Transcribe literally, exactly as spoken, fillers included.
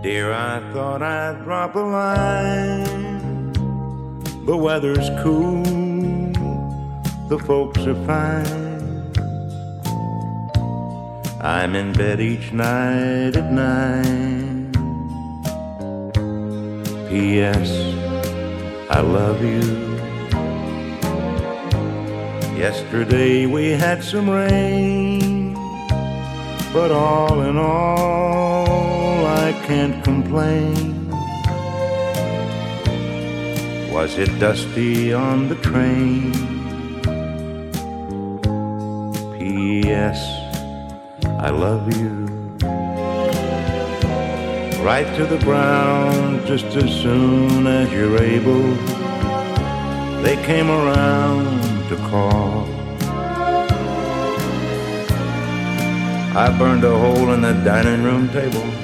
Dear, I thought I'd drop a line. The weather's cool, the folks are fine. I'm in bed each night at nine. P S. I love you. Yesterday we had some rain, but all in all I can't complain. Was it dusty on the train? P S. I love you. Write to the ground just as soon as you're able. They came around to call. I burned a hole in the dining room table.